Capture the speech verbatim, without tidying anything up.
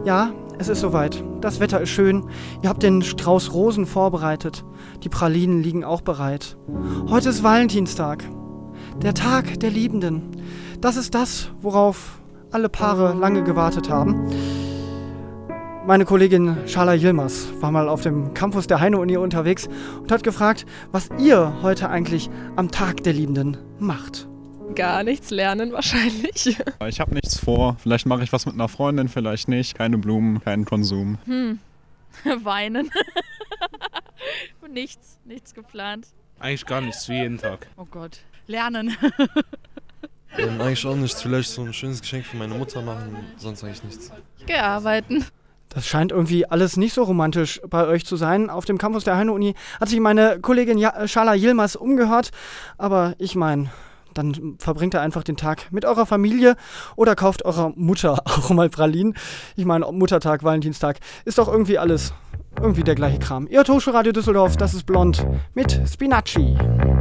Ja, es ist soweit. Das Wetter ist schön. Ihr habt den Strauß Rosen vorbereitet. Die Pralinen liegen auch bereit. Heute ist Valentinstag. Der Tag der Liebenden. Das ist das, worauf alle Paare lange gewartet haben. Meine Kollegin Schala Yilmaz war mal auf dem Campus der Heine-Uni unterwegs und hat gefragt, was ihr heute eigentlich am Tag der Liebenden macht. Gar nichts lernen wahrscheinlich. Ich habe nichts vor. Vielleicht mache ich was mit einer Freundin, vielleicht nicht. Keine Blumen, keinen Konsum. Hm, weinen. nichts, nichts geplant. Eigentlich gar nichts, wie jeden Tag. Oh Gott, lernen. ähm, eigentlich auch nichts. Vielleicht so ein schönes Geschenk für meine Mutter machen, sonst eigentlich nichts. Ich gehe arbeiten. Das scheint irgendwie alles nicht so romantisch bei euch zu sein. Auf dem Campus der Heine-Uni hat sich meine Kollegin ja- Schala Yilmaz umgehört. Aber ich meine, dann verbringt ihr einfach den Tag mit eurer Familie oder kauft eurer Mutter auch mal Pralinen. Ich meine, Muttertag, Valentinstag, ist doch irgendwie alles irgendwie der gleiche Kram. Ihr hört Hochschulradio Düsseldorf, das ist Blond mit Spinacci.